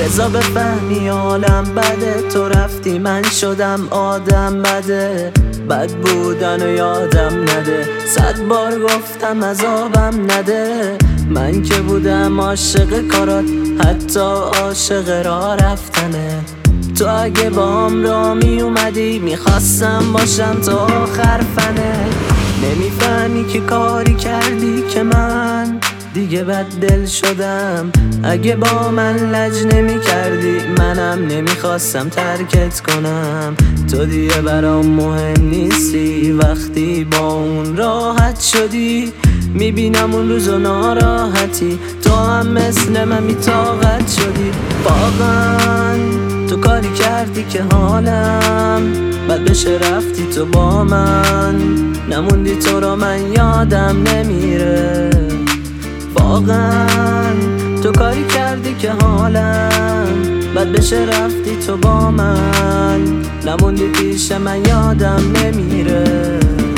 بذار بفهمی حالم بده، تو رفتی من شدم آدم بده. بد بودن و یادم نده، 100 بار گفتم عذابم نده. من که بودم عاشق کارات، حتی عاشق راه رفتنه. تو اگه باهم را می اومدی، میخواستم باشم تا آخر فنه. نمیفهمی که کاری کردی که من دیگه بد دل شدم. اگه با من لج نمی کردی، منم نمیخواستم ترکت کنم. تو دیگه برام مهم نیستی، وقتی با اون راحت شدی میبینم اون روز و ناراحتی. تو هم مثل من طاقت شدی. واقعا تو کاری کردی که حالم بد بشه، رفتی تو با من نموندی. تو رو من یادم نمیره. واقعا تو کاری کردی که حالم بد بشه، رفتی تو با من نموندی. پیش من یادم نمیره.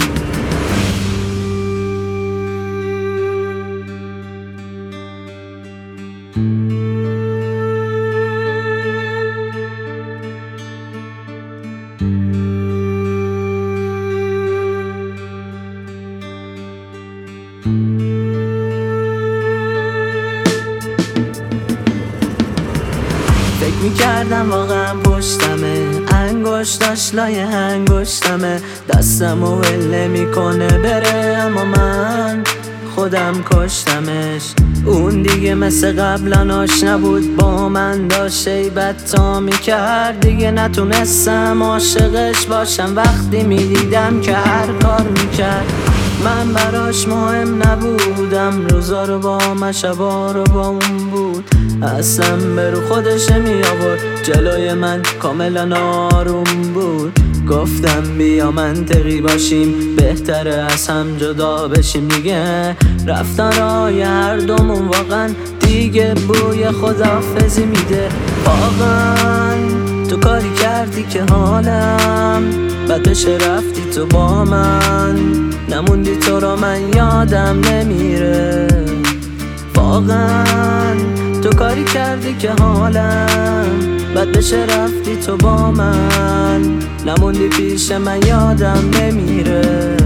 فکر میکردم واقعا پشتمه، انگشتاش لای انگشتمه. دستمو ول نمیکنه بره، اما من خودم کشتمش. اون دیگه مثل قبلا آشنا بود با من، داشت شیبت تا میکرد. دیگه نتونستم عاشقش باشم وقتی میدیدم که هر کار میکرد. من براش مهم نبودم، روزا رو با من، شبا رو با اون بود. اصلا برو خودش می آورد جلوی من، کاملا آروم بود. گفتم بیا منطقی باشیم، بهتره از هم جدا بشیم دیگه. رفتن رای هر دومون واقعا دیگه بوی خداحافظی میده. واقعا تو کاری کردی که حالم بد بشه، رفتی تو با من نموندی. تو رو من یادم نمیره. واقعا تو کاری کردی که حالم بد بشه، رفتی تو با من نموندی. پیش من یادم نمیره.